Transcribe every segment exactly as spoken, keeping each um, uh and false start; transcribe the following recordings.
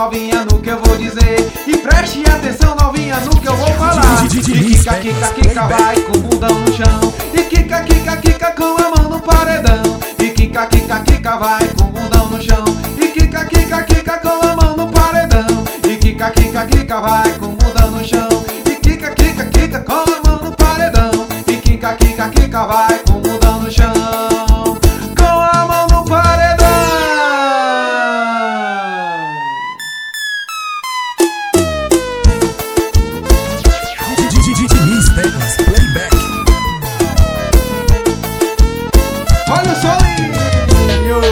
novinha, no que eu vou dizer. E preste atenção, novinha, no que eu vou falar. E quica, quica, quica, vai com o bundão no chão. E quica, quica, quica, com a mão no paredão. E quica, quica, quica, vai com o bundão no chão. E quica, quica, quica, com a mão no paredão. E quica, quica, quica, vai com o bundão no chão. E quica, quica, quica, com a mão no paredão. E quica, quica, quica, vai com o bundão no chão. Com a mão no paredão. Teclas Playback. Olha o solinho.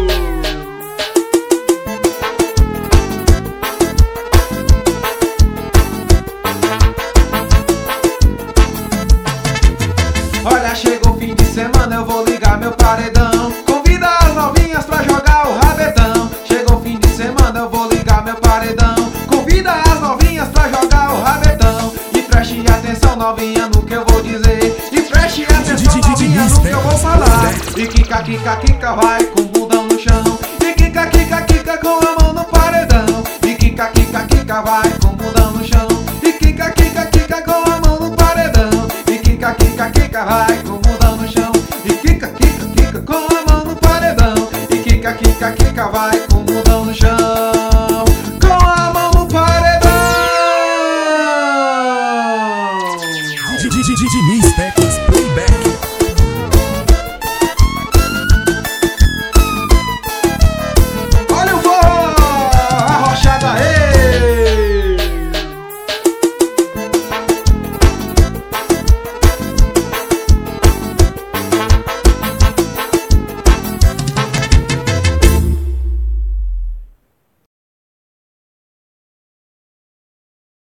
Olha, chegou o fim de semana, eu vou ligar meu paredão. Convida as novinhas pra jogar o rabetão. Chegou o fim de semana, eu vou ligar meu paredão. Convida as novinhas pra jogar o rabetão. E preste atenção, novinha, no que eu vou dizer. E preste atenção, novinha, no que eu vou falar. E quica, quica, quica, vai com o bundão no chão. E quica, quica, quica, com a mão no paredão. E quica, quica, quica, vai com o bundão no chão. E quica, quica, quica, com a mão no paredão. E quica, quica, quica, vai com